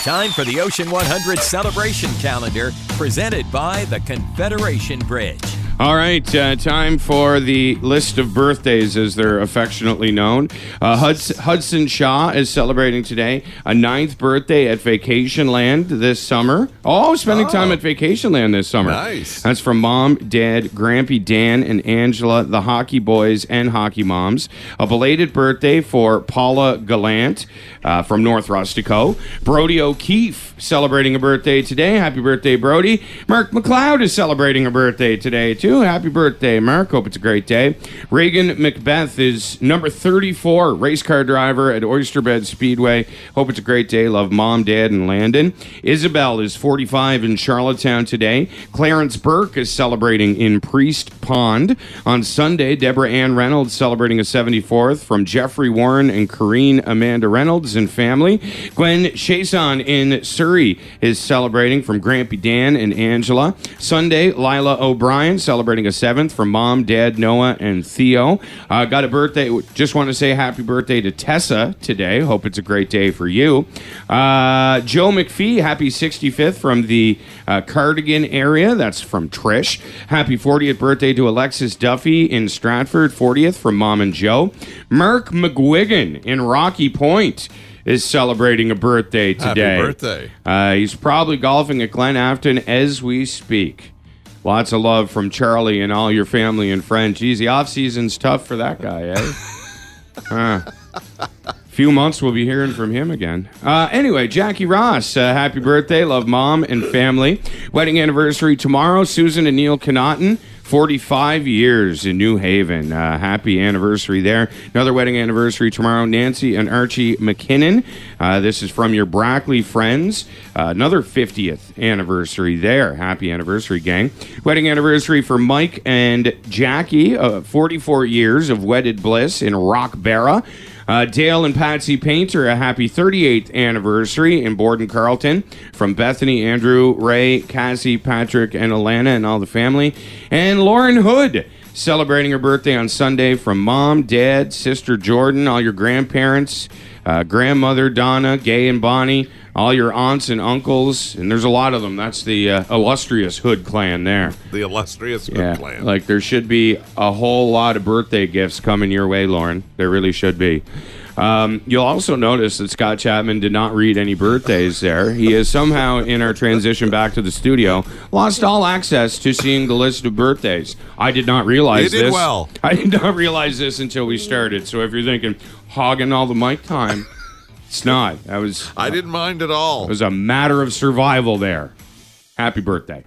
Time for the Ocean 100 Celebration Calendar, presented by the Confederation Bridge. All right, time for the list of birthdays, as they're affectionately known. Hudson Shaw is celebrating today, a 9th birthday at Vacationland this summer. Spending time at Vacationland this summer. Nice. That's from Mom, Dad, Grampy Dan, and Angela, the hockey boys and hockey moms. A belated birthday for Paula Gallant from North Rustico. Brody O'Keefe celebrating a birthday today. Happy birthday, Brody. Mark McLeod is celebrating a birthday today, too. Happy birthday, Mark. Hope it's a great day. Reagan Macbeth is number 34, race car driver at Oysterbed Speedway. Hope it's a great day. Love Mom, Dad, and Landon. Isabel is 45 in Charlottetown today. Clarence Burke is celebrating in Priest Pond. On Sunday, Deborah Ann Reynolds celebrating a 74th from Jeffrey Warren and Corrine Amanda Reynolds and family. Gwen Chason in Surrey is celebrating from Grampy Dan and Angela. Sunday, Lila O'Brien celebrating a 7th from Mom, Dad, Noah, and Theo. Got a birthday. Just want to say happy birthday to Tessa today. Hope it's a great day for you. Joe McPhee, happy 65th from the Cardigan area. That's from Trish. Happy 40th birthday to Alexis Duffy in Stratford. 40th from Mom and Joe. Mark McGuigan in Rocky Point is celebrating a birthday today. Happy birthday. He's probably golfing at Glen Afton as we speak. Lots of love from Charlie and all your family and friends. Geez, the off-season's tough for that guy, Few months we'll be hearing from him again. Anyway, Jackie Ross, happy birthday. Love Mom and family. Wedding anniversary tomorrow. Susan and Neil Connaughton, 45 years in New Haven. Happy anniversary there. Another wedding anniversary tomorrow. Nancy and Archie McKinnon. This is from your Brackley friends. Another 50th anniversary there. Happy anniversary, gang. Wedding anniversary for Mike and Jackie. 44 years of wedded bliss in Rockbarra. Dale and Patsy Painter, a happy 38th anniversary in Borden Carlton. From Bethany, Andrew, Ray, Cassie, Patrick, and Alana and all the family. And Lauren Hood, celebrating her birthday on Sunday from Mom, Dad, Sister Jordan, all your grandparents, grandmother Donna, Gay and Bonnie, all your aunts and uncles, and there's a lot of them. That's the illustrious Hood clan there. The illustrious Hood clan. Like there should be a whole lot of birthday gifts coming your way, Lauren. There really should be. You'll also notice that Scott Chapman did not read any birthdays there. He is somehow, in our transition back to the studio, lost all access to seeing the list of birthdays. I did not realize this. You did well. I did not realize this until we started. So if you're thinking, hogging all the mic time, it's not. I didn't mind at all. It was a matter of survival there. Happy birthday.